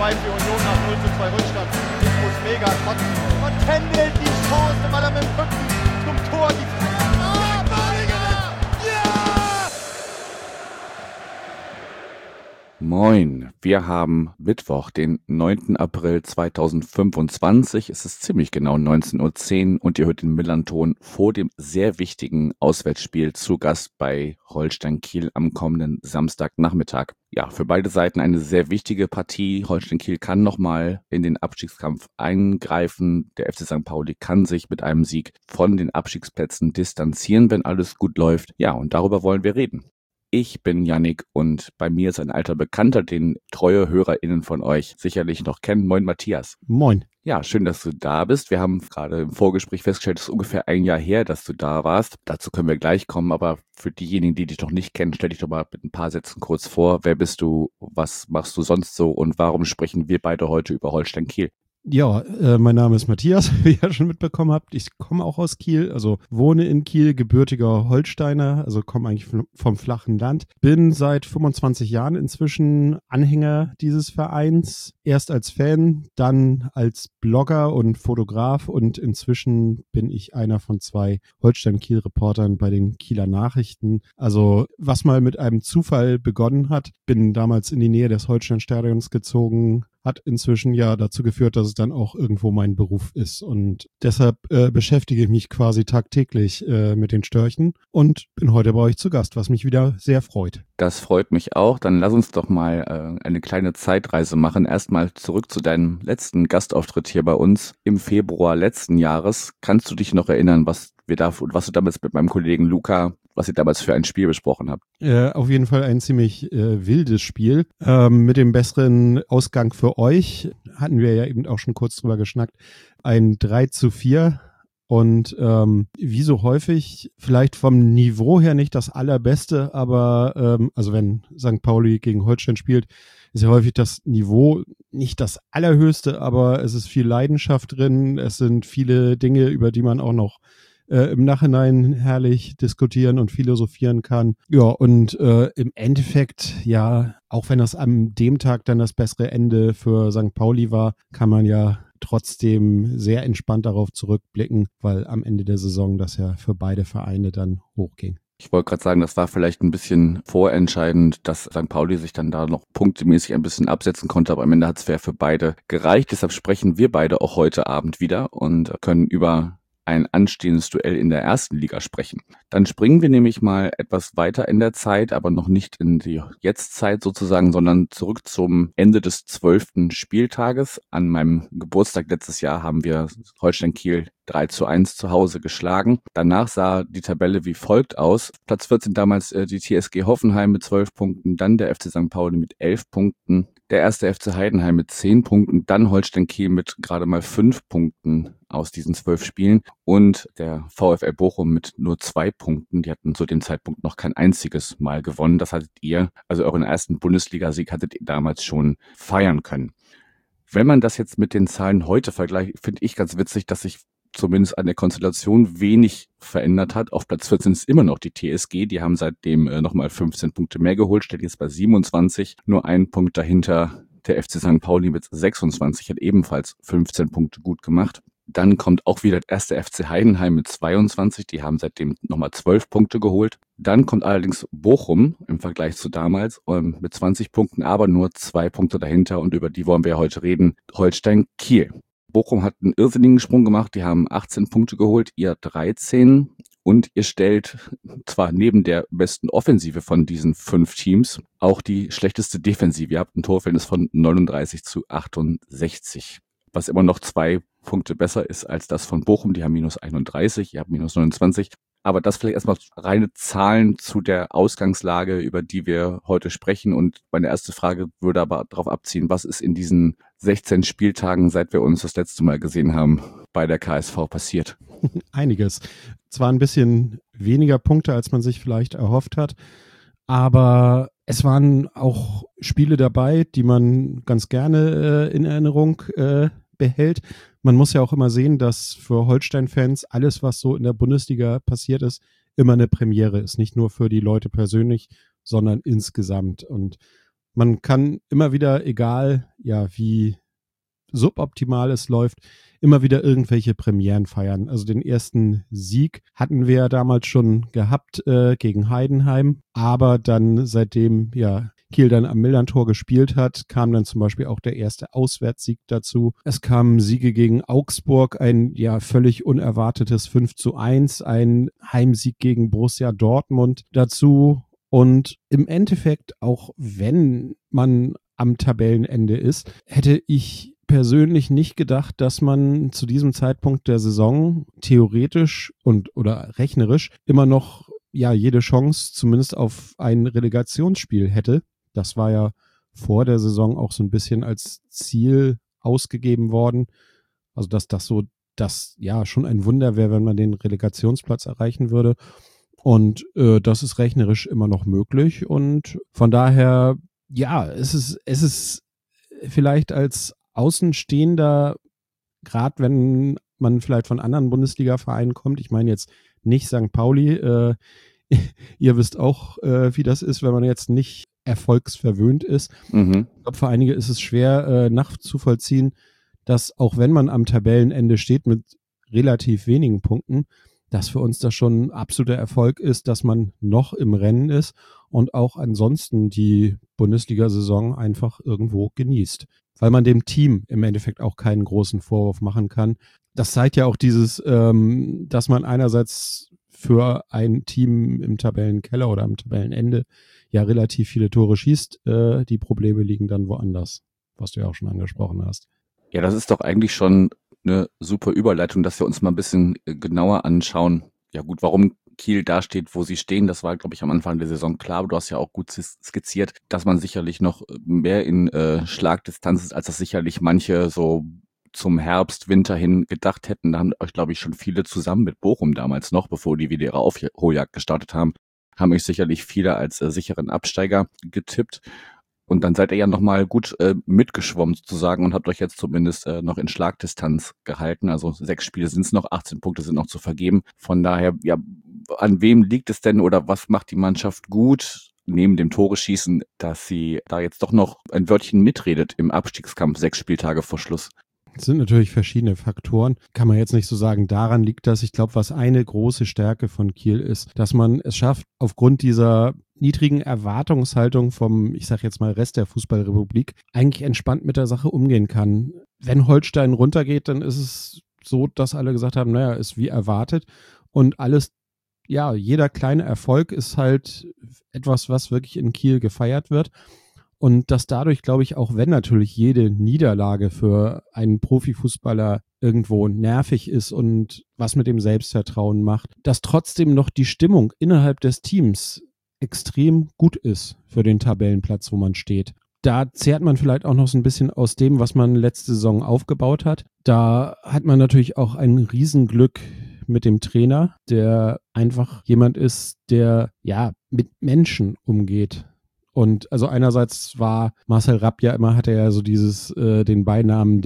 2 für Union nach 0:2 Rückstand. Infos mega kotzen. Und Kendall die Chance, weil er mit dem Rücken zum Tor die Moin, wir haben Mittwoch, den 9. April 2025. Es ist ziemlich genau 19:10 Uhr und ihr hört den Millanton vor dem sehr wichtigen Auswärtsspiel zu Gast bei Holstein Kiel am kommenden Samstagnachmittag. Ja, für beide Seiten eine sehr wichtige Partie. Holstein Kiel kann nochmal in den Abstiegskampf eingreifen. Der FC St. Pauli kann sich mit einem Sieg von den Abstiegsplätzen distanzieren, wenn alles gut läuft. Ja, und darüber wollen wir reden. Ich bin Yannick und bei mir ist ein alter Bekannter, den treue HörerInnen von euch sicherlich noch kennen. Moin Matthias. Moin. Ja, schön, dass du da bist. Wir haben gerade im Vorgespräch festgestellt, es ist ungefähr ein Jahr her, dass du da warst. Dazu können wir gleich kommen, aber für diejenigen, die dich noch nicht kennen, stell dich doch mal mit ein paar Sätzen kurz vor. Wer bist du, was machst du sonst so und warum sprechen wir beide heute über Holstein Kiel? Ja, mein Name ist Matthias, wie ihr ja schon mitbekommen habt. Ich komme auch aus Kiel, also wohne in Kiel, gebürtiger Holsteiner, also komme eigentlich vom flachen Land. Bin seit 25 Jahren inzwischen Anhänger dieses Vereins. Erst als Fan, dann als Blogger und Fotograf und inzwischen bin ich einer von 2 Holstein-Kiel-Reportern bei den Kieler Nachrichten. Also was mal mit einem Zufall begonnen hat, bin damals in die Nähe des Holstein-Stadions gezogen, hat inzwischen ja dazu geführt, dass es dann auch irgendwo mein Beruf ist. Und deshalb beschäftige ich mich quasi tagtäglich mit den Störchen und bin heute bei euch zu Gast, was mich wieder sehr freut. Das freut mich auch. Dann lass uns doch mal eine kleine Zeitreise machen. Erstmal zurück zu deinem letzten Gastauftritt hier bei uns im Februar letzten Jahres. Kannst du dich noch erinnern, was du damals mit meinem Kollegen Luca, was ihr damals für ein Spiel besprochen habt? Auf jeden Fall ein ziemlich wildes Spiel. Mit dem besseren Ausgang für euch hatten wir ja eben auch schon kurz drüber geschnackt. Ein 3:4 und wie so häufig, vielleicht vom Niveau her nicht das allerbeste, aber also wenn St. Pauli gegen Holstein spielt, ist ja häufig das Niveau nicht das allerhöchste, aber es ist viel Leidenschaft drin. Es sind viele Dinge, über die man auch noch im Nachhinein herrlich diskutieren und philosophieren kann. Ja, und im Endeffekt, ja, auch wenn das an dem Tag dann das bessere Ende für St. Pauli war, kann man ja trotzdem sehr entspannt darauf zurückblicken, weil am Ende der Saison das ja für beide Vereine dann hochging. Ich wollte gerade sagen, das war vielleicht ein bisschen vorentscheidend, dass St. Pauli sich dann da noch punktemäßig ein bisschen absetzen konnte, aber am Ende hat es für beide gereicht. Deshalb sprechen wir beide auch heute Abend wieder und können über ein anstehendes Duell in der ersten Liga sprechen. Dann springen wir nämlich mal etwas weiter in der Zeit, aber noch nicht in die Jetztzeit sozusagen, sondern zurück zum Ende des 12. Spieltages. An meinem Geburtstag letztes Jahr haben wir Holstein Kiel 3:1 zu Hause geschlagen. Danach sah die Tabelle wie folgt aus. Platz 14 damals die TSG Hoffenheim mit 12 Punkten, dann der FC St. Pauli mit 11 Punkten, der erste FC Heidenheim mit 10 Punkten, dann Holstein Kiel mit gerade mal 5 Punkten aus diesen 12 Spielen und der VfL Bochum mit nur 2 Punkten. Die hatten zu dem Zeitpunkt noch kein einziges Mal gewonnen. Das hattet ihr, also euren ersten Bundesligasieg hattet ihr damals schon feiern können. Wenn man das jetzt mit den Zahlen heute vergleicht, finde ich ganz witzig, dass sich zumindest an der Konstellation wenig verändert hat. Auf Platz 14 ist immer noch die TSG. Die haben seitdem nochmal 15 Punkte mehr geholt, steht jetzt bei 27. Nur einen Punkt dahinter der FC St. Pauli mit 26, hat ebenfalls 15 Punkte gut gemacht. Dann kommt auch wieder der erste FC Heidenheim mit 22. Die haben seitdem nochmal 12 Punkte geholt. Dann kommt allerdings Bochum im Vergleich zu damals mit 20 Punkten, aber nur 2 Punkte dahinter. Und über die wollen wir heute reden. Holstein Kiel. Bochum hat einen irrsinnigen Sprung gemacht. Die haben 18 Punkte geholt, ihr 13. Und ihr stellt zwar neben der besten Offensive von diesen 5 Teams auch die schlechteste Defensive. Ihr habt ein Torverhältnis von 39:68, was immer noch 2 Punkte besser ist als das von Bochum. Die haben minus 31, ihr habt minus 29. Aber das vielleicht erstmal reine Zahlen zu der Ausgangslage, über die wir heute sprechen. Und meine erste Frage würde aber darauf abziehen, was ist in diesen 16 Spieltagen, seit wir uns das letzte Mal gesehen haben, bei der KSV passiert? Einiges. Zwar ein bisschen weniger Punkte, als man sich vielleicht erhofft hat, aber es waren auch Spiele dabei, die man ganz gerne in Erinnerung behält. Man muss ja auch immer sehen, dass für Holstein-Fans alles, was so in der Bundesliga passiert ist, immer eine Premiere ist. Nicht nur für die Leute persönlich, sondern insgesamt. Und man kann immer wieder, egal wie suboptimal es läuft, immer wieder irgendwelche Premieren feiern. Also den ersten Sieg hatten wir ja damals schon gehabt gegen Heidenheim, aber dann seitdem Kiel dann am Millerntor gespielt hat, kam dann zum Beispiel auch der erste Auswärtssieg dazu. Es kamen Siege gegen Augsburg, ein völlig unerwartetes 5:1, ein Heimsieg gegen Borussia Dortmund dazu. Und im Endeffekt, auch wenn man am Tabellenende ist, hätte ich persönlich nicht gedacht, dass man zu diesem Zeitpunkt der Saison theoretisch oder rechnerisch immer noch jede Chance zumindest auf ein Relegationsspiel hätte. Das war ja vor der Saison auch so ein bisschen als Ziel ausgegeben worden. Also dass das schon ein Wunder wäre, wenn man den Relegationsplatz erreichen würde. Und das ist rechnerisch immer noch möglich. Und von daher, es ist vielleicht als Außenstehender, gerade wenn man vielleicht von anderen Bundesliga-Vereinen kommt, ich meine jetzt nicht St. Pauli, ihr wisst auch, wie das ist, wenn man jetzt nicht erfolgsverwöhnt ist. Mhm. Ich glaube, für einige ist es schwer nachzuvollziehen, dass auch wenn man am Tabellenende steht mit relativ wenigen Punkten, dass für uns das schon ein absoluter Erfolg ist, dass man noch im Rennen ist und auch ansonsten die Bundesliga-Saison einfach irgendwo genießt. Weil man dem Team im Endeffekt auch keinen großen Vorwurf machen kann. Das zeigt ja auch dieses, dass man einerseits für ein Team im Tabellenkeller oder am Tabellenende relativ viele Tore schießt. Die Probleme liegen dann woanders, was du ja auch schon angesprochen hast. Ja, das ist doch eigentlich schon eine super Überleitung, dass wir uns mal ein bisschen genauer anschauen. Ja gut, warum Kiel da steht, wo sie stehen, das war, glaube ich, am Anfang der Saison klar. Aber du hast ja auch gut skizziert, dass man sicherlich noch mehr in Schlagdistanz ist, als das sicherlich manche so zum Herbst, Winter hin gedacht hätten. Da haben euch, glaube ich, schon viele zusammen mit Bochum damals noch, bevor die wieder ihre Aufholjagd gestartet haben euch sicherlich viele als sicheren Absteiger getippt. Und dann seid ihr ja nochmal gut mitgeschwommen sozusagen und habt euch jetzt zumindest noch in Schlagdistanz gehalten. Also 6 Spiele sind es noch, 18 Punkte sind noch zu vergeben. Von daher, an wem liegt es denn oder was macht die Mannschaft gut, neben dem Tore-Schießen, dass sie da jetzt doch noch ein Wörtchen mitredet im Abstiegskampf 6 Spieltage vor Schluss? Es sind natürlich verschiedene Faktoren. Kann man jetzt nicht so sagen, daran liegt das. Ich glaube, was eine große Stärke von Kiel ist, dass man es schafft, aufgrund dieser niedrigen Erwartungshaltung vom, ich sag jetzt mal, Rest der Fußballrepublik, eigentlich entspannt mit der Sache umgehen kann. Wenn Holstein runtergeht, dann ist es so, dass alle gesagt haben, ist wie erwartet. Und alles, jeder kleine Erfolg ist halt etwas, was wirklich in Kiel gefeiert wird. Und dass dadurch, glaube ich, auch wenn natürlich jede Niederlage für einen Profifußballer irgendwo nervig ist und was mit dem Selbstvertrauen macht, dass trotzdem noch die Stimmung innerhalb des Teams extrem gut ist für den Tabellenplatz, wo man steht. Da zehrt man vielleicht auch noch so ein bisschen aus dem, was man letzte Saison aufgebaut hat. Da hat man natürlich auch ein Riesenglück mit dem Trainer, der einfach jemand ist, der mit Menschen umgeht. Und also einerseits war Marcel Rapp hatte er so den Beinamen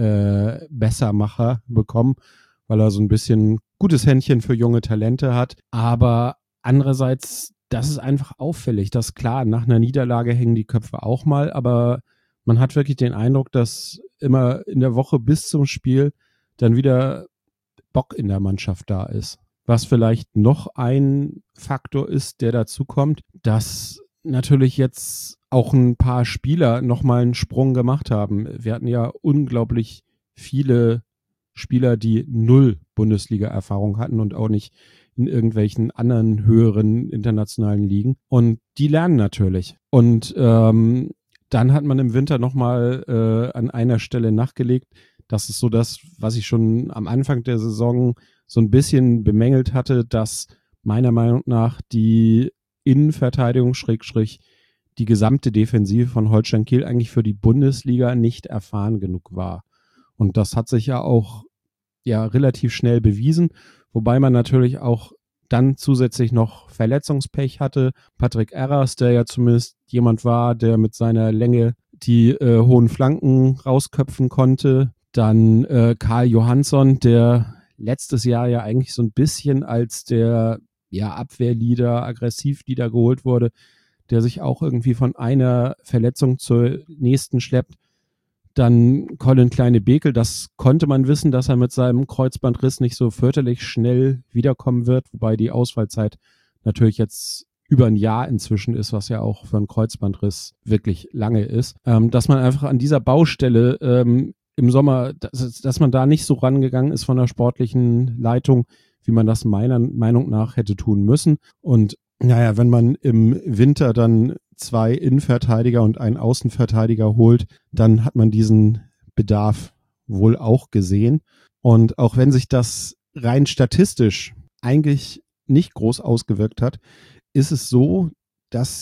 der Bessermacher bekommen, weil er so ein bisschen gutes Händchen für junge Talente hat. Aber andererseits, das ist einfach auffällig, dass klar, nach einer Niederlage hängen die Köpfe auch mal, aber man hat wirklich den Eindruck, dass immer in der Woche bis zum Spiel dann wieder Bock in der Mannschaft da ist. Was vielleicht noch ein Faktor ist, der dazu kommt, dass natürlich jetzt auch ein paar Spieler nochmal einen Sprung gemacht haben. Wir hatten ja unglaublich viele Spieler, die 0 Bundesliga-Erfahrung hatten und auch nicht in irgendwelchen anderen höheren internationalen Ligen. Und die lernen natürlich. Und dann hat man im Winter nochmal an einer Stelle nachgelegt. Das ist so das, was ich schon am Anfang der Saison so ein bisschen bemängelt hatte, dass meiner Meinung nach die Innenverteidigung / die gesamte Defensive von Holstein Kiel eigentlich für die Bundesliga nicht erfahren genug war. Und das hat sich ja auch relativ schnell bewiesen, wobei man natürlich auch dann zusätzlich noch Verletzungspech hatte. Patrick Erras, der ja zumindest jemand war, der mit seiner Länge die hohen Flanken rausköpfen konnte. Dann Karl Johansson, der letztes Jahr ja eigentlich so ein bisschen als der Abwehrleader, Aggressivleader geholt wurde, der sich auch irgendwie von einer Verletzung zur nächsten schleppt. Dann Colin Kleine-Bekel, das konnte man wissen, dass er mit seinem Kreuzbandriss nicht so fürchterlich schnell wiederkommen wird, wobei die Ausfallzeit natürlich jetzt über ein Jahr inzwischen ist, was ja auch für einen Kreuzbandriss wirklich lange ist. Dass man einfach an dieser Baustelle im Sommer, dass man da nicht so rangegangen ist von der sportlichen Leitung, wie man das meiner Meinung nach hätte tun müssen. Und naja, wenn man im Winter dann 2 Innenverteidiger und einen Außenverteidiger holt, dann hat man diesen Bedarf wohl auch gesehen. Und auch wenn sich das rein statistisch eigentlich nicht groß ausgewirkt hat, ist es so, dass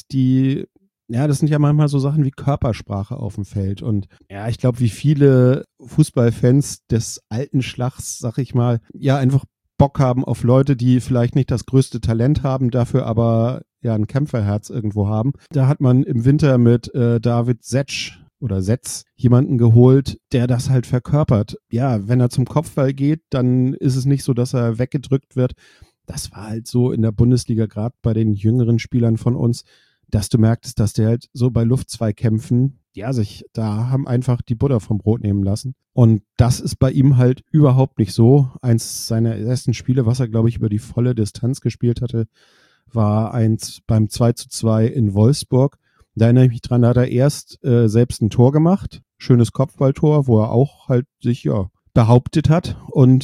das sind ja manchmal so Sachen wie Körpersprache auf dem Feld. Und ja, ich glaube, wie viele Fußballfans des alten Schlags, sag ich mal, ja, einfach Bock haben auf Leute, die vielleicht nicht das größte Talent haben, dafür aber ja ein Kämpferherz irgendwo haben. Da hat man im Winter mit David Setsch jemanden geholt, der das halt verkörpert. Ja, wenn er zum Kopfball geht, dann ist es nicht so, dass er weggedrückt wird. Das war halt so in der Bundesliga, gerade bei den jüngeren Spielern von uns, dass du merktest, dass der halt so bei Luftzweikämpfen, ja, sich da haben einfach die Butter vom Brot nehmen lassen. Und das ist bei ihm halt überhaupt nicht so. Eins seiner ersten Spiele, was er, glaube ich, über die volle Distanz gespielt hatte, war eins beim 2:2 in Wolfsburg. Da erinnere ich mich dran, da hat er erst selbst ein Tor gemacht. Schönes Kopfballtor, wo er auch halt sich, behauptet hat. Und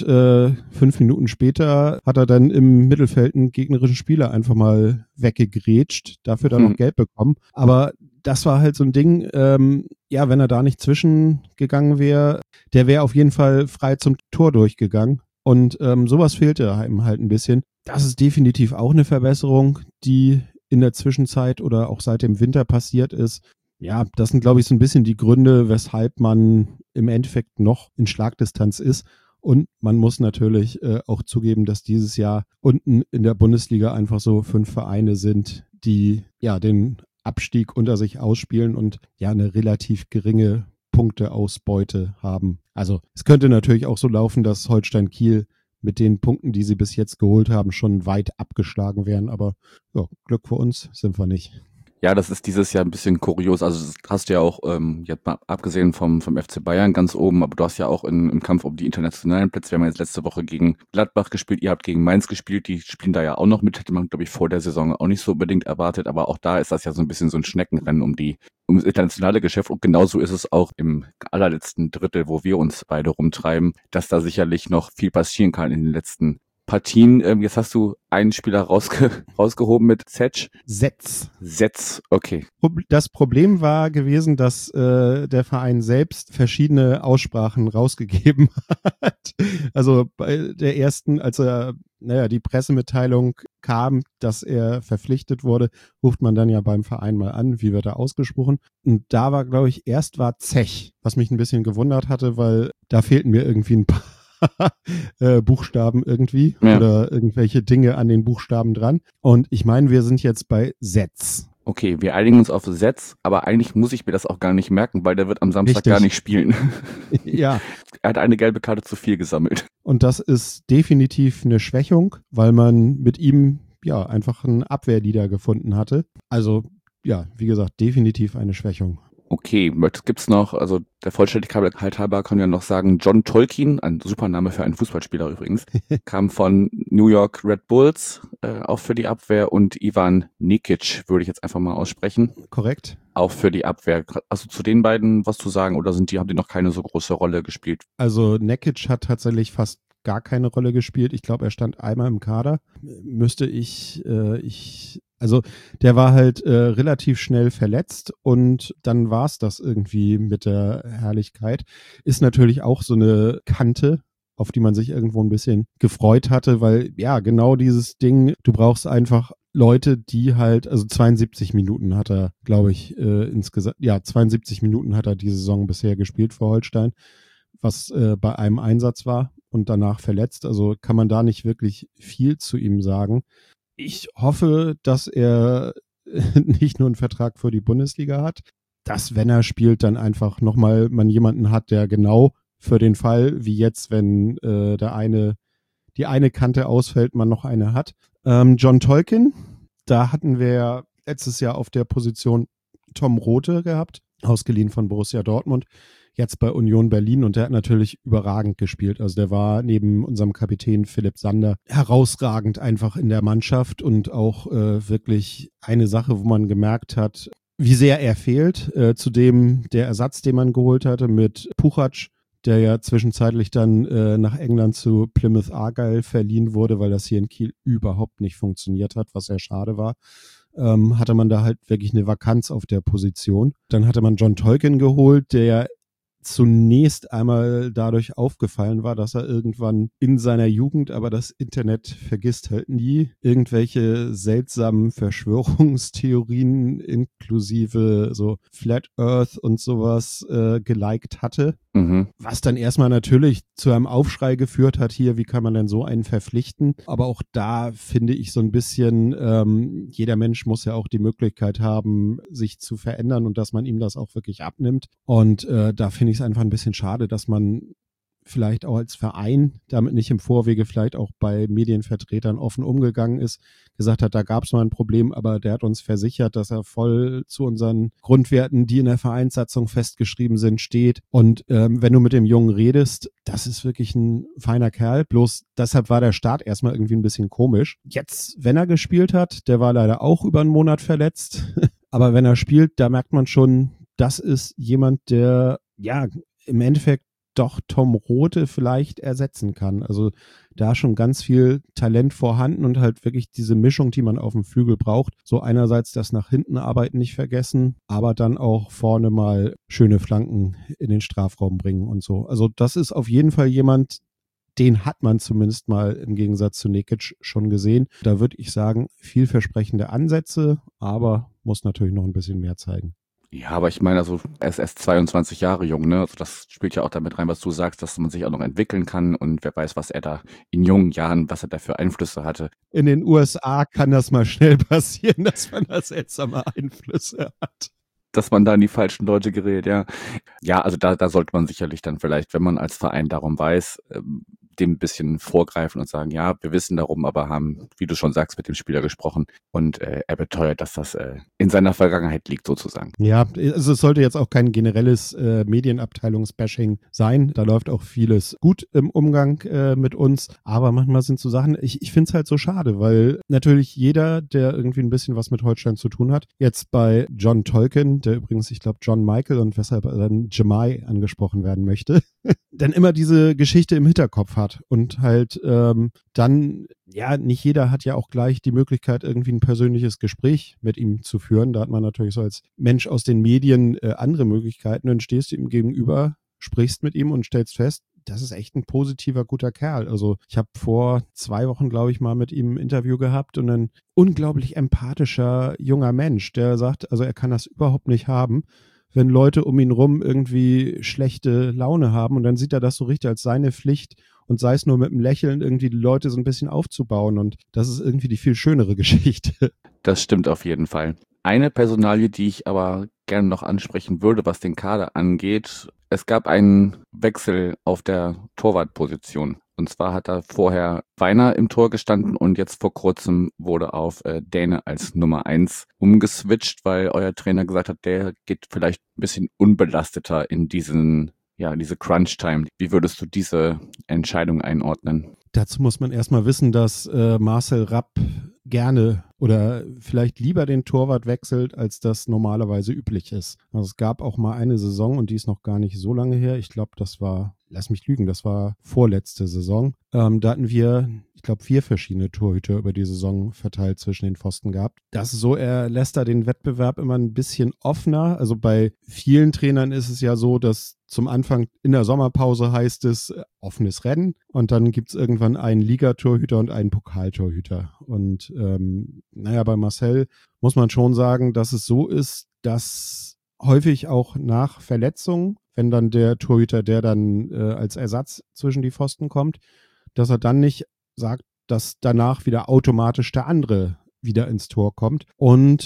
5 Minuten später hat er dann im Mittelfeld einen gegnerischen Spieler einfach mal weggegrätscht, dafür dann noch Gelb bekommen. Aber das war halt so ein Ding, wenn er da nicht zwischengegangen wäre, der wäre auf jeden Fall frei zum Tor durchgegangen. Und sowas fehlte ihm halt ein bisschen. Das ist definitiv auch eine Verbesserung, die in der Zwischenzeit oder auch seit dem Winter passiert ist. Ja, das sind, glaube ich, so ein bisschen die Gründe, weshalb man im Endeffekt noch in Schlagdistanz ist. Und man muss natürlich auch zugeben, dass dieses Jahr unten in der Bundesliga einfach so 5 Vereine sind, die ja den Abstieg unter sich ausspielen und ja eine relativ geringe Punkteausbeute haben. Also es könnte natürlich auch so laufen, dass Holstein Kiel mit den Punkten, die sie bis jetzt geholt haben, schon weit abgeschlagen wären. Aber ja, Glück für uns sind wir nicht. Ja, das ist dieses Jahr ein bisschen kurios. Also das hast du ja auch, jetzt mal abgesehen vom FC Bayern ganz oben, aber du hast ja auch im Kampf um die internationalen Plätze, wir haben jetzt letzte Woche gegen Gladbach gespielt, ihr habt gegen Mainz gespielt, die spielen da ja auch noch mit, hätte man, glaube ich, vor der Saison auch nicht so unbedingt erwartet, aber auch da ist das ja so ein bisschen so ein Schneckenrennen um das internationale Geschäft und genauso ist es auch im allerletzten Drittel, wo wir uns beide rumtreiben, dass da sicherlich noch viel passieren kann in den letzten Partien. Jetzt hast du einen Spieler rausgehoben mit Setz, okay. Das Problem war gewesen, dass der Verein selbst verschiedene Aussprachen rausgegeben hat. Also bei der ersten, als die Pressemitteilung kam, dass er verpflichtet wurde, ruft man dann ja beim Verein mal an, wie wird er ausgesprochen. Und da war, glaube ich, erst war Zech, was mich ein bisschen gewundert hatte, weil da fehlten mir irgendwie ein paar Buchstaben irgendwie oder irgendwelche Dinge an den Buchstaben dran. Und ich meine, wir sind jetzt bei Setz. Okay, wir einigen uns auf Setz, aber eigentlich muss ich mir das auch gar nicht merken, weil der wird am Samstag gar nicht spielen. Ja. Er hat eine gelbe Karte zu viel gesammelt. Und das ist definitiv eine Schwächung, weil man mit ihm ja einfach einen Abwehrleader gefunden hatte. Also ja, wie gesagt, definitiv eine Schwächung. Okay, gibt's noch, also der Vollständigkeit halber kann ich ja noch sagen, John Tolkien, ein super Name für einen Fußballspieler übrigens, kam von New York Red Bulls, auch für die Abwehr, und Ivan Nikic, würde ich jetzt einfach mal aussprechen. Korrekt. Auch für die Abwehr. Also zu den beiden was zu sagen oder haben die noch keine so große Rolle gespielt? Also Nikic hat tatsächlich fast gar keine Rolle gespielt. Ich glaube, er stand einmal im Kader. Also der war halt relativ schnell verletzt und dann war es das irgendwie mit der Herrlichkeit. Ist natürlich auch so eine Kante, auf die man sich irgendwo ein bisschen gefreut hatte, weil ja, genau dieses Ding, du brauchst einfach Leute, die halt, also 72 Minuten hat er, glaube ich, insgesamt, 72 Minuten hat er die Saison bisher gespielt für Holstein, was bei einem Einsatz war und danach verletzt. Also kann man da nicht wirklich viel zu ihm sagen. Ich hoffe, dass er nicht nur einen Vertrag für die Bundesliga hat, dass, wenn er spielt, dann einfach nochmal man jemanden hat, der genau für den Fall, wie jetzt, wenn die eine Kante ausfällt, man noch eine hat. John Tolkien, da hatten wir letztes Jahr auf der Position Tom Rothe gehabt. ausgeliehen von Borussia Dortmund, jetzt bei Union Berlin, und der hat natürlich überragend gespielt. Also der war neben unserem Kapitän Philipp Sander herausragend einfach in der Mannschaft und auch wirklich eine Sache, wo man gemerkt hat, wie sehr er fehlt. Zudem der Ersatz, den man geholt hatte mit Puchac, der ja zwischenzeitlich dann nach England zu Plymouth Argyle verliehen wurde, weil das hier in Kiel überhaupt nicht funktioniert hat, was sehr schade war. Hatte man da halt wirklich eine Vakanz auf der Position. Dann hatte man John Tolkien geholt, der ja zunächst einmal dadurch aufgefallen war, dass er irgendwann in seiner Jugend, aber das Internet vergisst halt nie, irgendwelche seltsamen Verschwörungstheorien inklusive so Flat Earth und sowas geliked hatte. Was dann erstmal natürlich zu einem Aufschrei geführt hat, hier, wie kann man denn so einen verpflichten? Aber auch da finde ich so ein bisschen, jeder Mensch muss ja auch die Möglichkeit haben, sich zu verändern und dass man ihm das auch wirklich abnimmt. Und da finde ich es einfach ein bisschen schade, dass man vielleicht auch als Verein damit nicht im Vorwege vielleicht auch bei Medienvertretern offen umgegangen ist, gesagt hat, da gab es mal ein Problem, aber der hat uns versichert, dass er voll zu unseren Grundwerten, die in der Vereinssatzung festgeschrieben sind, steht. Und wenn du mit dem Jungen redest, das ist wirklich ein feiner Kerl. Bloß deshalb war der Start erstmal irgendwie ein bisschen komisch. Jetzt, wenn er gespielt hat, der war leider auch über einen Monat verletzt. Aber wenn er spielt, da merkt man schon, das ist jemand, der ja im Endeffekt doch Tom Rothe vielleicht ersetzen kann. Also da schon ganz viel Talent vorhanden und halt wirklich diese Mischung, die man auf dem Flügel braucht. So einerseits das nach hinten arbeiten nicht vergessen, aber dann auch vorne mal schöne Flanken in den Strafraum bringen und so. Also das ist auf jeden Fall jemand, den hat man zumindest mal im Gegensatz zu Nekic schon gesehen. Da würde ich sagen, vielversprechende Ansätze, aber muss natürlich noch ein bisschen mehr zeigen. Ja, aber ich meine, also er ist erst 22 Jahre jung, ne? Also das spielt ja auch damit rein, was du sagst, dass man sich auch noch entwickeln kann und wer weiß, was er da in jungen Jahren, was er da für Einflüsse hatte. In den USA kann das mal schnell passieren, dass man da seltsame Einflüsse hat. Dass man da in die falschen Leute gerät, ja. Ja, also da sollte man sicherlich dann vielleicht, wenn man als Verein darum weiß, dem ein bisschen vorgreifen und sagen, ja, wir wissen darum, aber haben, wie du schon sagst, mit dem Spieler gesprochen und er beteuert, dass das in seiner Vergangenheit liegt sozusagen. Ja, also es sollte jetzt auch kein generelles Medienabteilungsbashing sein. Da läuft auch vieles gut im Umgang mit uns, aber manchmal sind so Sachen, ich finde es halt so schade, weil natürlich jeder, der irgendwie ein bisschen was mit Holstein zu tun hat, jetzt bei John Tolkien, der übrigens, ich glaube, John Michael und weshalb er dann Jemai angesprochen werden möchte, dann immer diese Geschichte im Hinterkopf hat und halt dann, ja, nicht jeder hat ja auch gleich die Möglichkeit, irgendwie ein persönliches Gespräch mit ihm zu führen. Da hat man natürlich so als Mensch aus den Medien andere Möglichkeiten. Dann stehst du ihm gegenüber, sprichst mit ihm und stellst fest, das ist echt ein positiver, guter Kerl. Also ich habe vor 2 Wochen, glaube ich, mal mit ihm ein Interview gehabt und ein unglaublich empathischer junger Mensch, der sagt, also er kann das überhaupt nicht haben, wenn Leute um ihn rum irgendwie schlechte Laune haben, und dann sieht er das so richtig als seine Pflicht und sei es nur mit einem Lächeln irgendwie die Leute so ein bisschen aufzubauen, und das ist irgendwie die viel schönere Geschichte. Das stimmt auf jeden Fall. Eine Personalie, die ich aber gerne noch ansprechen würde, was den Kader angeht, es gab einen Wechsel auf der Torwartposition. Und zwar hat da vorher Weiner im Tor gestanden und jetzt vor kurzem wurde auf Däne als Nummer 1 umgeswitcht, weil euer Trainer gesagt hat, der geht vielleicht ein bisschen unbelasteter in diese Crunch-Time. Wie würdest du diese Entscheidung einordnen? Dazu muss man erstmal wissen, dass Marcel Rapp gerne oder vielleicht lieber den Torwart wechselt, als das normalerweise üblich ist. Also es gab auch mal eine Saison, und die ist noch gar nicht so lange her. Ich glaube, das war vorletzte Saison. Da hatten wir, ich glaube, 4 verschiedene Torhüter über die Saison verteilt zwischen den Pfosten gehabt. Das ist so, er lässt da den Wettbewerb immer ein bisschen offener. Also bei vielen Trainern ist es ja so, dass zum Anfang in der Sommerpause heißt es offenes Rennen, und dann gibt es irgendwann einen Ligatorhüter und einen Pokaltorhüter. Und bei Marcel muss man schon sagen, dass es so ist, dass häufig auch nach Verletzungen, wenn dann der Torhüter, der dann als Ersatz zwischen die Pfosten kommt, dass er dann nicht sagt, dass danach wieder automatisch der andere wieder ins Tor kommt. Und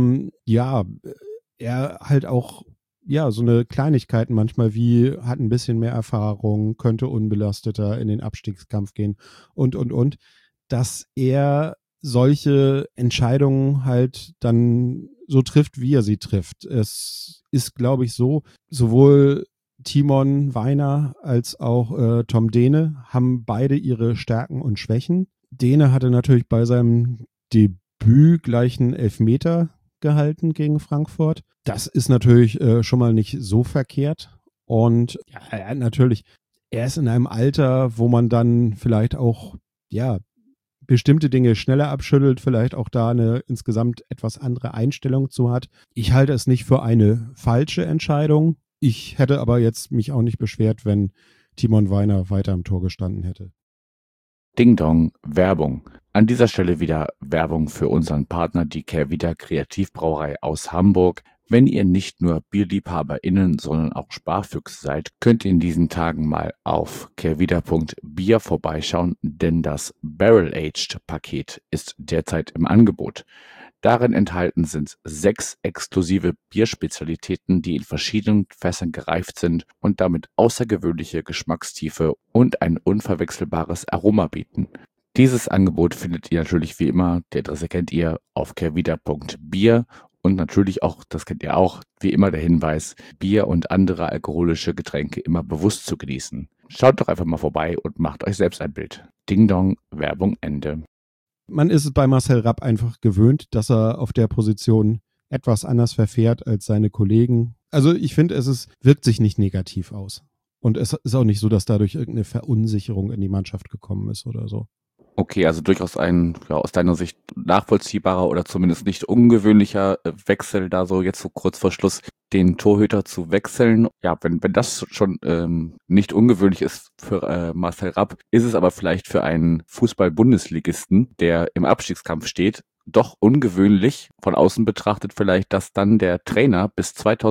er halt auch so eine Kleinigkeiten manchmal wie hat ein bisschen mehr Erfahrung, könnte unbelasteter in den Abstiegskampf gehen und, dass er solche Entscheidungen halt dann so trifft, wie er sie trifft. Es ist, glaube ich, so, sowohl Timon Weiner als auch Tom Dehne haben beide ihre Stärken und Schwächen. Dehne hatte natürlich bei seinem Debüt gleich einen Elfmeter gehalten gegen Frankfurt. Das ist natürlich schon mal nicht so verkehrt. Und ja, natürlich, er ist in einem Alter, wo man dann vielleicht auch, ja, bestimmte Dinge schneller abschüttelt, vielleicht auch da eine insgesamt etwas andere Einstellung zu hat. Ich halte es nicht für eine falsche Entscheidung. Ich hätte aber jetzt mich auch nicht beschwert, wenn Timon Weiner weiter im Tor gestanden hätte. Ding Dong, Werbung. An dieser Stelle wieder Werbung für unseren Partner, die Kehrwieder Kreativbrauerei aus Hamburg. Wenn ihr nicht nur BierliebhaberInnen, sondern auch Sparfüchse seid, könnt ihr in diesen Tagen mal auf kehrwieder.bier vorbeischauen, denn das Barrel-Aged-Paket ist derzeit im Angebot. Darin enthalten sind 6 exklusive Bierspezialitäten, die in verschiedenen Fässern gereift sind und damit außergewöhnliche Geschmackstiefe und ein unverwechselbares Aroma bieten. Dieses Angebot findet ihr natürlich wie immer, die Adresse kennt ihr, auf kehrwieder.bier. Und natürlich auch, das kennt ihr auch, wie immer der Hinweis, Bier und andere alkoholische Getränke immer bewusst zu genießen. Schaut doch einfach mal vorbei und macht euch selbst ein Bild. Ding Dong, Werbung Ende. Man ist es bei Marcel Rapp einfach gewöhnt, dass er auf der Position etwas anders verfährt als seine Kollegen. Also ich finde, wirkt sich nicht negativ aus. Und es ist auch nicht so, dass dadurch irgendeine Verunsicherung in die Mannschaft gekommen ist oder so. Okay, also durchaus ein, ja, aus deiner Sicht nachvollziehbarer oder zumindest nicht ungewöhnlicher Wechsel, da so jetzt so kurz vor Schluss den Torhüter zu wechseln. Ja, wenn das schon nicht ungewöhnlich ist für Marcel Rapp, ist es aber vielleicht für einen Fußball-Bundesligisten, der im Abstiegskampf steht, doch ungewöhnlich, von außen betrachtet vielleicht, dass dann der Trainer bis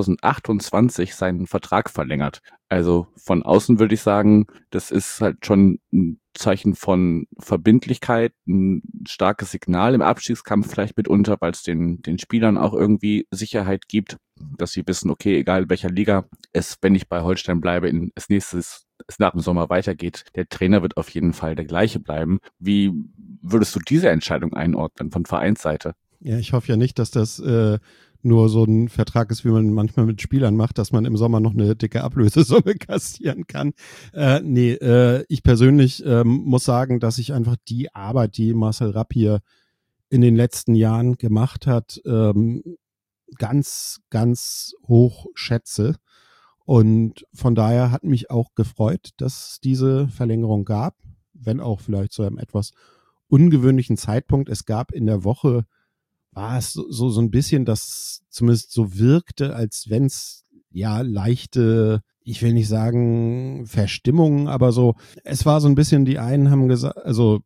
2028 seinen Vertrag verlängert. Also von außen würde ich sagen, das ist halt schon ein Zeichen von Verbindlichkeit, ein starkes Signal im Abstiegskampf vielleicht mitunter, weil es den Spielern auch irgendwie Sicherheit gibt, dass sie wissen, okay, egal welcher Liga es, wenn ich bei Holstein bleibe, es nach dem Sommer weitergeht, der Trainer wird auf jeden Fall der gleiche bleiben. Wie würdest du diese Entscheidung einordnen von Vereinsseite? Ja, ich hoffe ja nicht, dass das nur so ein Vertrag ist, wie man manchmal mit Spielern macht, dass man im Sommer noch eine dicke Ablösesumme kassieren kann. Ich persönlich muss sagen, dass ich einfach die Arbeit, die Marcel Rapp hier in den letzten Jahren gemacht hat, ganz, ganz hoch schätze. Und von daher hat mich auch gefreut, dass es diese Verlängerung gab, wenn auch vielleicht zu einem etwas ungewöhnlichen Zeitpunkt. Es gab in der Woche, war es so ein bisschen, dass zumindest so wirkte, als wenn es ja leichte, ich will nicht sagen Verstimmungen, aber so, es war so ein bisschen, die einen haben gesagt, also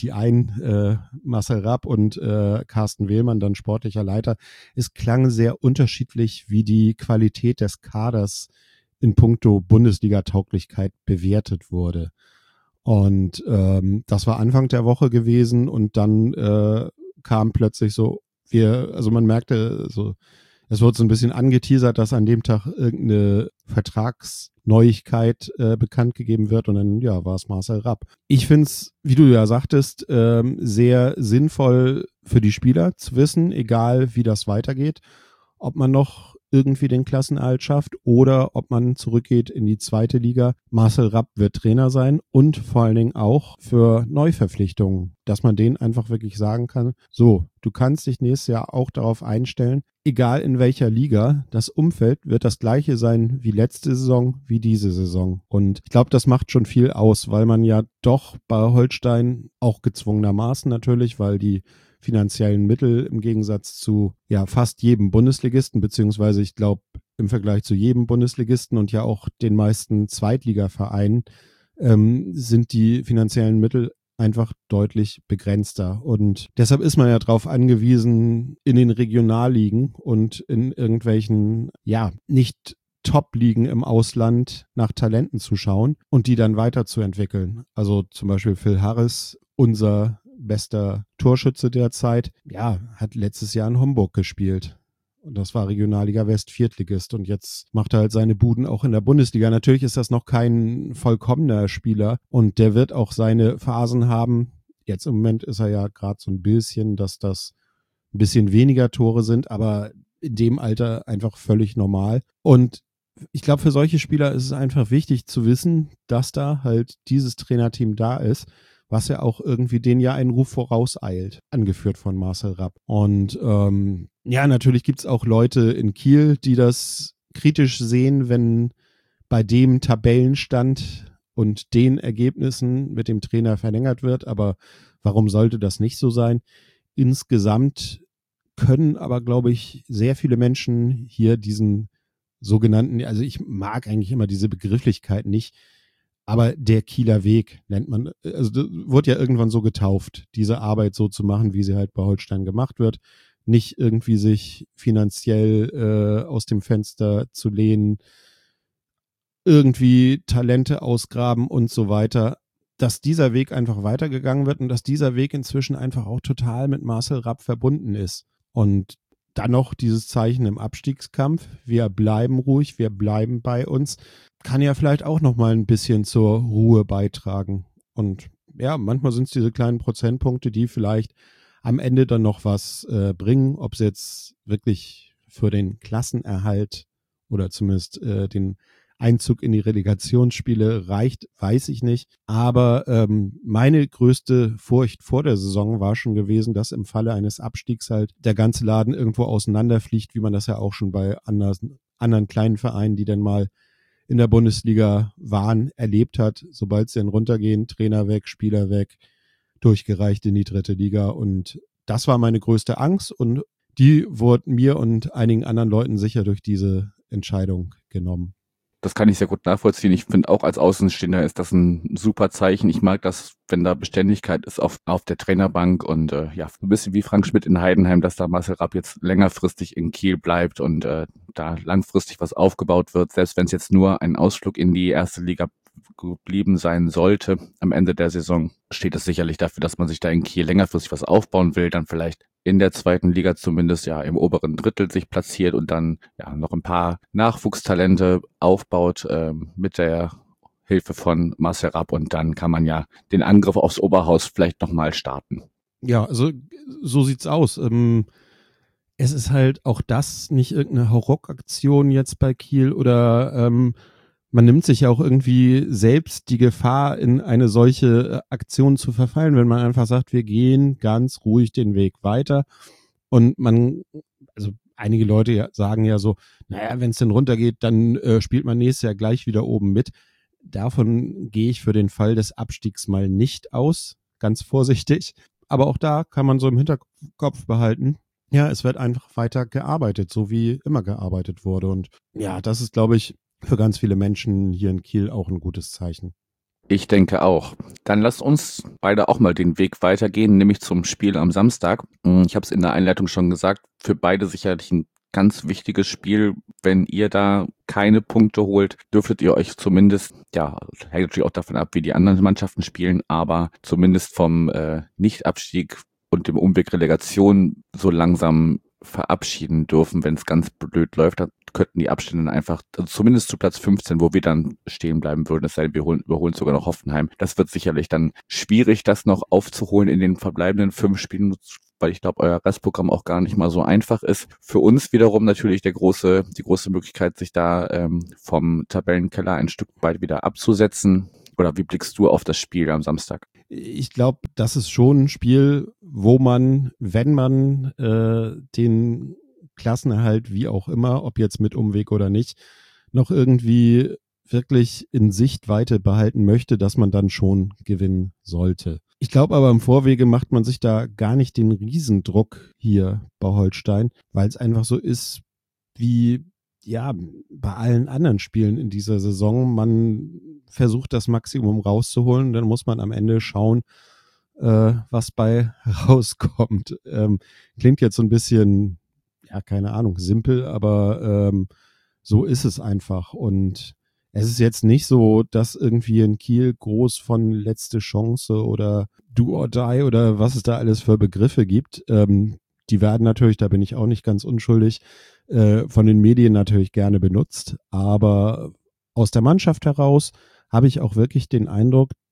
Marcel Rapp und Carsten Wehlmann, dann sportlicher Leiter, es klang sehr unterschiedlich, wie die Qualität des Kaders in puncto Bundesliga-Tauglichkeit bewertet wurde. Und das war Anfang der Woche gewesen und dann kam plötzlich so, man merkte so, es wurde so ein bisschen angeteasert, dass an dem Tag irgendeine Vertragsneuigkeit bekannt gegeben wird und dann, ja, war es Marcel Rapp. Ich finde es, wie du ja sagtest, sehr sinnvoll für die Spieler zu wissen, egal wie das weitergeht, ob man noch irgendwie den Klassenerhalt schafft oder ob man zurückgeht in die zweite Liga. Marcel Rapp wird Trainer sein und vor allen Dingen auch für Neuverpflichtungen, dass man denen einfach wirklich sagen kann, so, du kannst dich nächstes Jahr auch darauf einstellen, egal in welcher Liga, das Umfeld wird das gleiche sein wie letzte Saison, wie diese Saison. Und ich glaube, das macht schon viel aus, weil man ja doch bei Holstein auch gezwungenermaßen natürlich, weil die finanziellen Mittel im Gegensatz zu ja fast jedem Bundesligisten, beziehungsweise ich glaube im Vergleich zu jedem Bundesligisten und ja auch den meisten Zweitligavereinen sind die finanziellen Mittel einfach deutlich begrenzter. Und deshalb ist man ja darauf angewiesen, in den Regionalligen und in irgendwelchen, ja, nicht Top-Ligen im Ausland nach Talenten zu schauen und die dann weiterzuentwickeln. Also zum Beispiel Phil Harris, unser bester Torschütze derzeit, ja, hat letztes Jahr in Homburg gespielt. Und das war Regionalliga West, Viertligist. Und jetzt macht er halt seine Buden auch in der Bundesliga. Natürlich ist das noch kein vollkommener Spieler. Und der wird auch seine Phasen haben, Jetzt im Moment ist er ja gerade so ein bisschen, dass das ein bisschen weniger Tore sind, aber in dem Alter einfach völlig normal. Und ich glaube, für solche Spieler ist es einfach wichtig zu wissen, dass da halt dieses Trainerteam da ist, was ja auch irgendwie denen ja einen Ruf vorauseilt, angeführt von Marcel Rapp. Und natürlich gibt es auch Leute in Kiel, die das kritisch sehen, wenn bei dem Tabellenstand und den Ergebnissen mit dem Trainer verlängert wird. Aber warum sollte das nicht so sein? Insgesamt können aber, glaube ich, sehr viele Menschen hier diesen sogenannten, also ich mag eigentlich immer diese Begrifflichkeit nicht, aber der Kieler Weg nennt man, also das wurde ja irgendwann so getauft, diese Arbeit so zu machen, wie sie halt bei Holstein gemacht wird, nicht irgendwie sich finanziell aus dem Fenster zu lehnen, irgendwie Talente ausgraben und so weiter, dass dieser Weg einfach weitergegangen wird und dass dieser Weg inzwischen einfach auch total mit Marcel Rapp verbunden ist. Und dann noch dieses Zeichen im Abstiegskampf, wir bleiben ruhig, wir bleiben bei uns, kann ja vielleicht auch noch mal ein bisschen zur Ruhe beitragen. Und ja, manchmal sind es diese kleinen Prozentpunkte, die vielleicht am Ende dann noch was bringen, ob es jetzt wirklich für den Klassenerhalt oder zumindest den Einzug in die Relegationsspiele reicht, weiß ich nicht. Aber meine größte Furcht vor der Saison war schon gewesen, dass im Falle eines Abstiegs halt der ganze Laden irgendwo auseinanderfliegt, wie man das ja auch schon bei anderen kleinen Vereinen, die dann mal in der Bundesliga waren, erlebt hat. Sobald sie dann runtergehen, Trainer weg, Spieler weg, durchgereicht in die 3. Liga. Und das war meine größte Angst und die wurde mir und einigen anderen Leuten sicher durch diese Entscheidung genommen. Das kann ich sehr gut nachvollziehen. Ich finde auch als Außenstehender ist das ein super Zeichen. Ich mag das, wenn da Beständigkeit ist auf der Trainerbank und ein bisschen wie Frank Schmidt in Heidenheim, dass da Marcel Rapp jetzt längerfristig in Kiel bleibt und da langfristig was aufgebaut wird, selbst wenn es jetzt nur ein Ausflug in die 1. Liga geblieben sein sollte. Am Ende der Saison steht es sicherlich dafür, dass man sich da in Kiel längerfristig was aufbauen will, dann vielleicht in der 2. Liga zumindest im oberen Drittel sich platziert und dann noch ein paar Nachwuchstalente aufbaut mit der Hilfe von Marcel Rapp und dann kann man ja den Angriff aufs Oberhaus vielleicht nochmal starten. Ja, also so sieht's aus. Es ist halt auch das nicht irgendeine Hauruck-Aktion jetzt bei Kiel oder man nimmt sich ja auch irgendwie selbst die Gefahr, in eine solche Aktion zu verfallen, wenn man einfach sagt, wir gehen ganz ruhig den Weg weiter. Und also einige Leute sagen ja so, naja, wenn es denn runtergeht, dann spielt man nächstes Jahr gleich wieder oben mit. Davon gehe ich für den Fall des Abstiegs mal nicht aus, ganz vorsichtig. Aber auch da kann man so im Hinterkopf behalten, ja, es wird einfach weiter gearbeitet, so wie immer gearbeitet wurde. Und ja, das ist, glaube ich, für ganz viele Menschen hier in Kiel auch ein gutes Zeichen. Ich denke auch. Dann lasst uns beide auch mal den Weg weitergehen, nämlich zum Spiel am Samstag. Ich habe es in der Einleitung schon gesagt, für beide sicherlich ein ganz wichtiges Spiel. Wenn ihr da keine Punkte holt, dürftet ihr euch zumindest, hängt natürlich auch davon ab, wie die anderen Mannschaften spielen, aber zumindest vom Nichtabstieg und dem Umweg Relegation so langsam verabschieden dürfen, wenn es ganz blöd läuft, dann könnten die Abstände einfach, also zumindest zu Platz 15, wo wir dann stehen bleiben würden, es sei denn, wir holen sogar noch Hoffenheim. Das wird sicherlich dann schwierig, das noch aufzuholen in den verbleibenden 5 Spielen, weil ich glaube, euer Restprogramm auch gar nicht mal so einfach ist. Für uns wiederum natürlich die große Möglichkeit, sich da vom Tabellenkeller ein Stück weit wieder abzusetzen. Oder wie blickst du auf das Spiel am Samstag? Ich glaube, das ist schon ein Spiel, wo man, wenn man den Klassenerhalt, wie auch immer, ob jetzt mit Umweg oder nicht, noch irgendwie wirklich in Sichtweite behalten möchte, dass man dann schon gewinnen sollte. Ich glaube aber im Vorwege macht man sich da gar nicht den Riesendruck hier bei Holstein, weil es einfach so ist, wie bei allen anderen Spielen in dieser Saison. Man versucht das Maximum rauszuholen, dann muss man am Ende schauen, was bei rauskommt. Klingt jetzt so ein bisschen, keine Ahnung, simpel, aber so ist es einfach. Und es ist jetzt nicht so, dass irgendwie in Kiel groß von letzte Chance oder do or die oder was es da alles für Begriffe gibt. Die werden natürlich, da bin ich auch nicht ganz unschuldig, von den Medien natürlich gerne benutzt. Aber aus der Mannschaft heraus habe ich auch wirklich den Eindruck,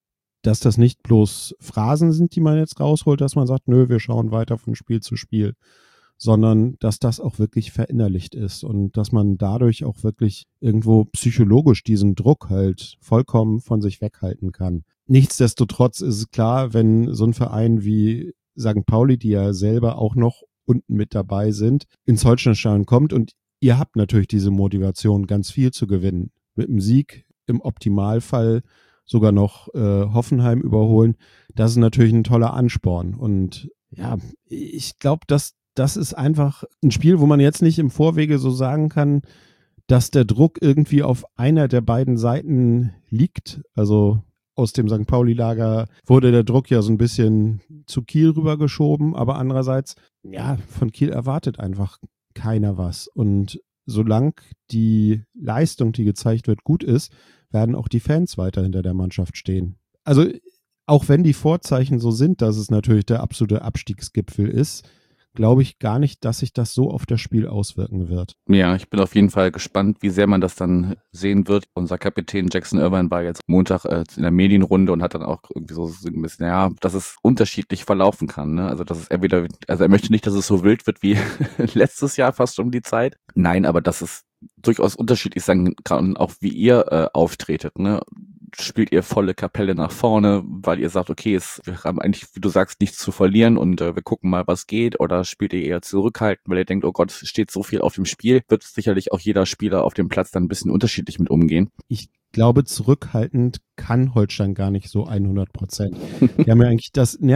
dass das nicht bloß Phrasen sind, die man jetzt rausholt, dass man sagt, nö, wir schauen weiter von Spiel zu Spiel, sondern dass das auch wirklich verinnerlicht ist und dass man dadurch auch wirklich irgendwo psychologisch diesen Druck halt vollkommen von sich weghalten kann. Nichtsdestotrotz ist es klar, wenn so ein Verein wie St. Pauli, die ja selber auch noch unten mit dabei sind, ins Holsteinstadion kommt und ihr habt natürlich diese Motivation, ganz viel zu gewinnen. Mit einem Sieg im Optimalfall sogar noch Hoffenheim überholen. Das ist natürlich ein toller Ansporn. Und ja, ich glaube, das ist einfach ein Spiel, wo man jetzt nicht im Vorwege so sagen kann, dass der Druck irgendwie auf einer der beiden Seiten liegt. Also aus dem St. Pauli-Lager wurde der Druck ja so ein bisschen zu Kiel rübergeschoben, aber andererseits, ja, von Kiel erwartet einfach keiner was. Und solange die Leistung, die gezeigt wird, gut ist, werden auch die Fans weiter hinter der Mannschaft stehen. Also auch wenn die Vorzeichen so sind, dass es natürlich der absolute Abstiegsgipfel ist, glaube ich gar nicht, dass sich das so auf das Spiel auswirken wird. Ja, ich bin auf jeden Fall gespannt, wie sehr man das dann sehen wird. Unser Kapitän Jackson Irvine war jetzt Montag in der Medienrunde und hat dann auch irgendwie so ein bisschen, ja, dass es unterschiedlich verlaufen kann. Ne? Also dass es entweder, also er möchte nicht, dass es so wild wird wie letztes Jahr fast um die Zeit. Nein, aber dass es durchaus unterschiedlich sein kann, auch wie ihr auftretet. Ne? Spielt ihr volle Kapelle nach vorne, weil ihr sagt, okay, wir haben eigentlich, wie du sagst, nichts zu verlieren und wir gucken mal, was geht, oder spielt ihr eher zurückhaltend, weil ihr denkt, oh Gott, es steht so viel auf dem Spiel, wird sicherlich auch jeder Spieler auf dem Platz dann ein bisschen unterschiedlich mit umgehen. Ich glaube, zurückhaltend kann Holstein gar nicht so 100%. Die haben ja eigentlich sie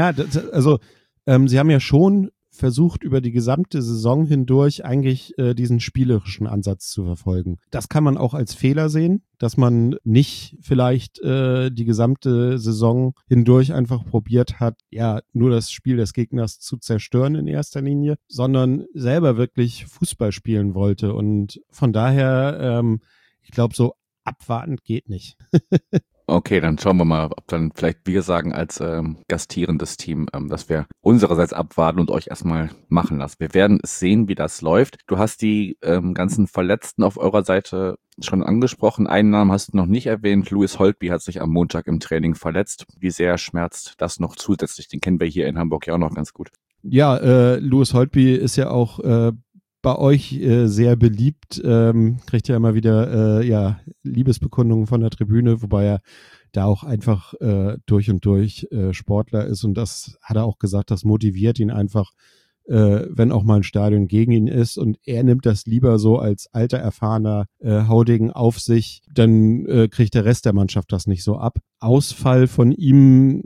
haben ja schon versucht, über die gesamte Saison hindurch eigentlich diesen spielerischen Ansatz zu verfolgen. Das kann man auch als Fehler sehen, dass man nicht vielleicht die gesamte Saison hindurch einfach probiert hat, ja, nur das Spiel des Gegners zu zerstören in erster Linie, sondern selber wirklich Fußball spielen wollte. Und von daher, ich glaube, so abwartend geht nicht. Okay, dann schauen wir mal, ob dann vielleicht wir sagen als gastierendes Team, dass wir unsererseits abwarten und euch erstmal machen lassen. Wir werden sehen, wie das läuft. Du hast die ganzen Verletzten auf eurer Seite schon angesprochen. Einen Namen hast du noch nicht erwähnt. Louis Holtby hat sich am Montag im Training verletzt. Wie sehr schmerzt das noch zusätzlich? Den kennen wir hier in Hamburg ja auch noch ganz gut. Ja, Louis Holtby ist ja auch bei euch sehr beliebt, kriegt ja immer wieder Liebesbekundungen von der Tribüne, wobei er da auch einfach durch und durch Sportler ist, und das hat er auch gesagt, das motiviert ihn einfach, wenn auch mal ein Stadion gegen ihn ist, und er nimmt das lieber so als alter, erfahrener Haudegen auf sich, dann kriegt der Rest der Mannschaft das nicht so ab. Ausfall von ihm,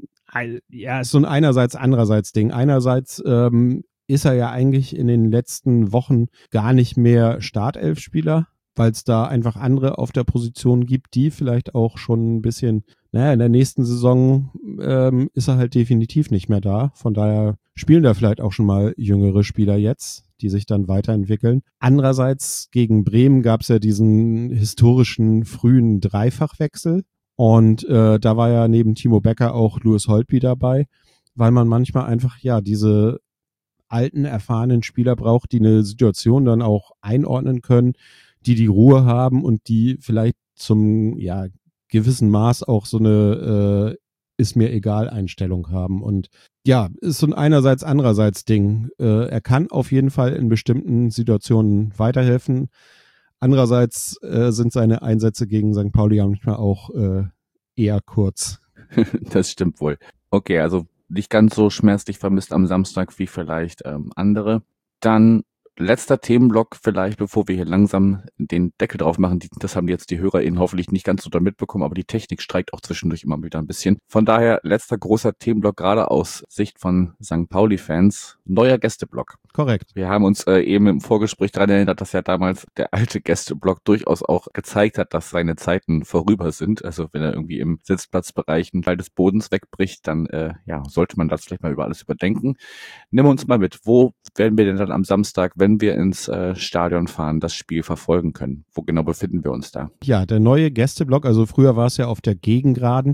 ja, ist so ein einerseits-andererseits Ding. Einerseits ist er ja eigentlich in den letzten Wochen gar nicht mehr Startelfspieler, weil es da einfach andere auf der Position gibt, die vielleicht auch schon ein bisschen, in der nächsten Saison ist er halt definitiv nicht mehr da. Von daher spielen da vielleicht auch schon mal jüngere Spieler jetzt, die sich dann weiterentwickeln. Andererseits gegen Bremen gab es ja diesen historischen frühen Dreifachwechsel, und da war ja neben Timo Becker auch Louis Holtby dabei, weil man manchmal einfach diese alten, erfahrenen Spieler braucht, die eine Situation dann auch einordnen können, die Ruhe haben und die vielleicht zum gewissen Maß auch so eine ist mir egal Einstellung haben. Und ja, ist so ein einerseits, Ding. Er kann auf jeden Fall in bestimmten Situationen weiterhelfen. Andererseits sind seine Einsätze gegen St. Pauli manchmal auch eher kurz. Das stimmt wohl. Okay, also nicht ganz so schmerzlich vermisst am Samstag wie vielleicht andere. Dann letzter Themenblock vielleicht, bevor wir hier langsam den Deckel drauf machen. Das haben jetzt die HörerInnen hoffentlich nicht ganz so da mitbekommen, aber die Technik streikt auch zwischendurch immer wieder ein bisschen. Von daher letzter großer Themenblock, gerade aus Sicht von St. Pauli-Fans, neuer Gästeblock. Korrekt. Wir haben uns eben im Vorgespräch daran erinnert, dass ja damals der alte Gästeblock durchaus auch gezeigt hat, dass seine Zeiten vorüber sind. Also wenn er irgendwie im Sitzplatzbereich einen Teil des Bodens wegbricht, dann sollte man das vielleicht mal über alles überdenken. Nimm uns mal mit, wo werden wir denn dann am Samstag, wenn wir ins Stadion fahren, das Spiel verfolgen können? Wo genau befinden wir uns da? Ja, der neue Gästeblock, also früher war es ja auf der Gegengraden,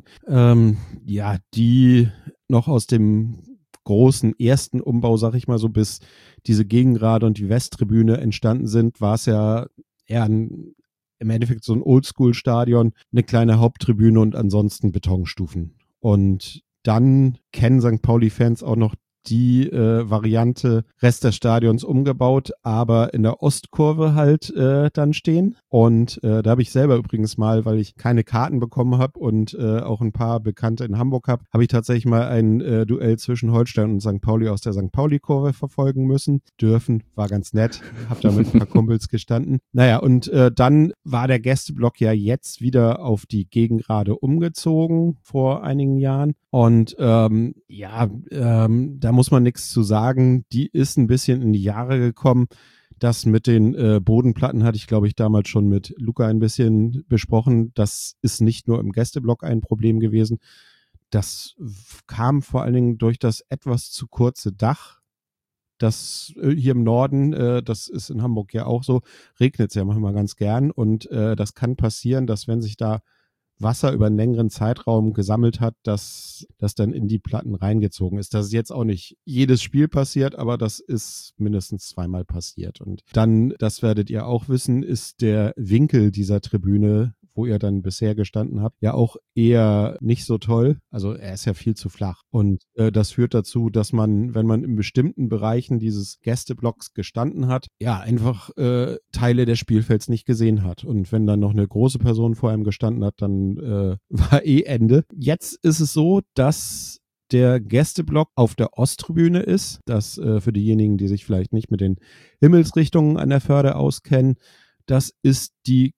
die noch aus dem großen ersten Umbau, sag ich mal so, bis diese Gegengrade und die Westtribüne entstanden sind, war es ja eher im Endeffekt so ein Oldschool-Stadion, eine kleine Haupttribüne und ansonsten Betonstufen. Und dann kennen St. Pauli-Fans auch noch die Variante Rest des Stadions umgebaut, aber in der Ostkurve halt dann stehen. Und da habe ich selber übrigens mal, weil ich keine Karten bekommen habe und auch ein paar Bekannte in Hamburg habe ich tatsächlich mal ein Duell zwischen Holstein und St. Pauli aus der St. Pauli-Kurve verfolgen müssen. Dürfen, war ganz nett, habe da mit ein paar Kumpels gestanden. Naja, und dann war der Gästeblock ja jetzt wieder auf die Gegengrade umgezogen vor einigen Jahren. Und da muss man nichts zu sagen. Die ist ein bisschen in die Jahre gekommen. Das mit den Bodenplatten hatte ich, glaube ich, damals schon mit Luca ein bisschen besprochen. Das ist nicht nur im Gästeblock ein Problem gewesen. Das kam vor allen Dingen durch das etwas zu kurze Dach. Das hier im Norden, das ist in Hamburg ja auch so, regnet es ja manchmal ganz gern. Und das kann passieren, dass wenn sich da Wasser über einen längeren Zeitraum gesammelt hat, dass das dann in die Platten reingezogen ist. Das ist jetzt auch nicht jedes Spiel passiert, aber das ist mindestens zweimal passiert. Und dann, das werdet ihr auch wissen, ist der Winkel dieser Tribüne, wo ihr dann bisher gestanden habt, ja auch eher nicht so toll. Also er ist ja viel zu flach. Und das führt dazu, dass man, wenn man in bestimmten Bereichen dieses Gästeblocks gestanden hat, ja einfach Teile des Spielfelds nicht gesehen hat. Und wenn dann noch eine große Person vor einem gestanden hat, dann war Ende. Jetzt ist es so, dass der Gästeblock auf der Osttribüne ist. Das für diejenigen, die sich vielleicht nicht mit den Himmelsrichtungen an der Förde auskennen, das ist die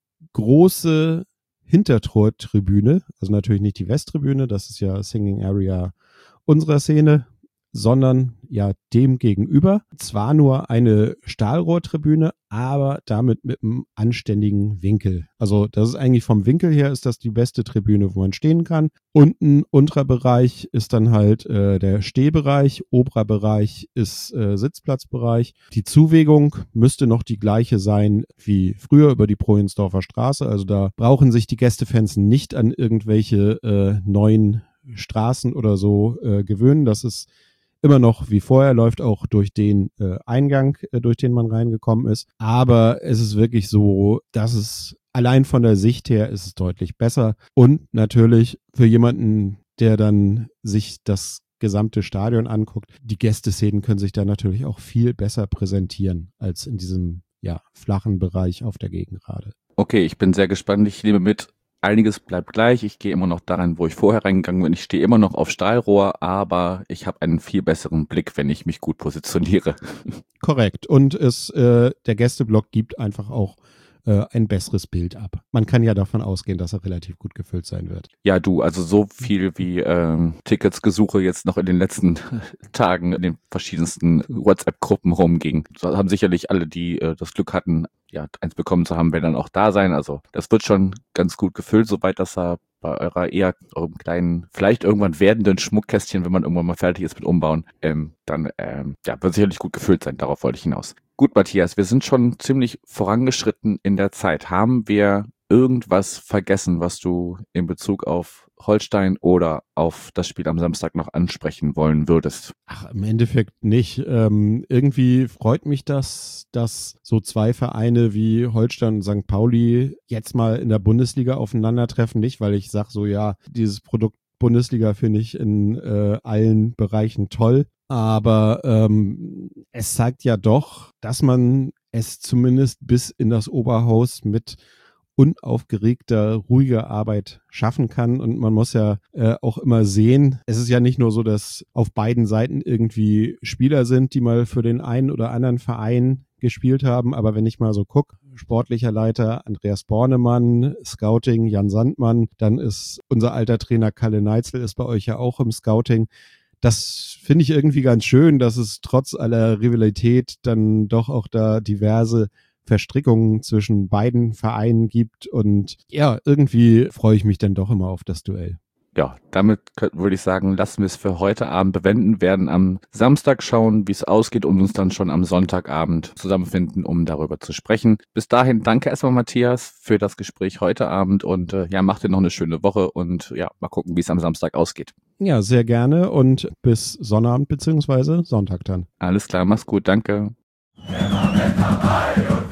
große Hintertortribüne, also natürlich nicht die Westtribüne, das ist ja Singing Area unserer Szene, sondern ja dem gegenüber. Zwar nur eine Stahlrohrtribüne, aber damit mit einem anständigen Winkel. Also das ist eigentlich vom Winkel her ist das die beste Tribüne, wo man stehen kann. Unten, unterer Bereich ist dann halt der Stehbereich, oberer Bereich ist Sitzplatzbereich. Die Zuwegung müsste noch die gleiche sein wie früher über die Prohensdorfer Straße. Also da brauchen sich die Gästefans nicht an irgendwelche neuen Straßen oder so gewöhnen. Das ist immer noch wie vorher, läuft auch durch den Eingang, durch den man reingekommen ist. Aber es ist wirklich so, dass es allein von der Sicht her ist es deutlich besser. Und natürlich für jemanden, der dann sich das gesamte Stadion anguckt, die Gästeszenen können sich da natürlich auch viel besser präsentieren als in diesem flachen Bereich auf der Gegengrade. Okay, ich bin sehr gespannt. Ich nehme mit, einiges bleibt gleich. Ich gehe immer noch daran, wo ich vorher reingegangen bin. Ich stehe immer noch auf Stahlrohr, aber ich habe einen viel besseren Blick, wenn ich mich gut positioniere. Korrekt. Und der Gästeblock gibt einfach auch ein besseres Bild ab. Man kann ja davon ausgehen, dass er relativ gut gefüllt sein wird. Ja, du, also so viel wie Ticketsgesuche jetzt noch in den letzten Tagen in den verschiedensten WhatsApp-Gruppen rumgingen. So haben sicherlich alle, die das Glück hatten, eins bekommen zu haben, werden dann auch da sein. Also das wird schon ganz gut gefüllt, soweit das da bei eurem kleinen, vielleicht irgendwann werdenden Schmuckkästchen, wenn man irgendwann mal fertig ist mit Umbauen, dann wird sicherlich gut gefüllt sein. Darauf wollte ich hinaus. Gut, Matthias, wir sind schon ziemlich vorangeschritten in der Zeit. Haben wir irgendwas vergessen, was du in Bezug auf Holstein oder auf das Spiel am Samstag noch ansprechen wollen würdest? Ach, im Endeffekt nicht. Irgendwie freut mich das, dass so zwei Vereine wie Holstein und St. Pauli jetzt mal in der Bundesliga aufeinandertreffen. Nicht, weil ich sage so, dieses Produkt Bundesliga finde ich in allen Bereichen toll. Aber es zeigt ja doch, dass man es zumindest bis in das Oberhaus mit unaufgeregter, ruhiger Arbeit schaffen kann. Und man muss ja auch immer sehen, es ist ja nicht nur so, dass auf beiden Seiten irgendwie Spieler sind, die mal für den einen oder anderen Verein gespielt haben. Aber wenn ich mal so gucke, sportlicher Leiter Andreas Bornemann, Scouting Jan Sandmann, dann ist unser alter Trainer Kalle Neitzel ist bei euch ja auch im Scouting. Das finde ich irgendwie ganz schön, dass es trotz aller Rivalität dann doch auch da diverse Verstrickungen zwischen beiden Vereinen gibt. Und irgendwie freue ich mich dann doch immer auf das Duell. Ja, damit würde ich sagen, lassen wir es für heute Abend bewenden, werden am Samstag schauen, wie es ausgeht und uns dann schon am Sonntagabend zusammenfinden, um darüber zu sprechen. Bis dahin, danke erstmal Matthias für das Gespräch heute Abend und macht dir noch eine schöne Woche und mal gucken, wie es am Samstag ausgeht. Ja, sehr gerne und bis Sonnabend bzw. Sonntag dann. Alles klar, mach's gut, danke. Immer mit dabei und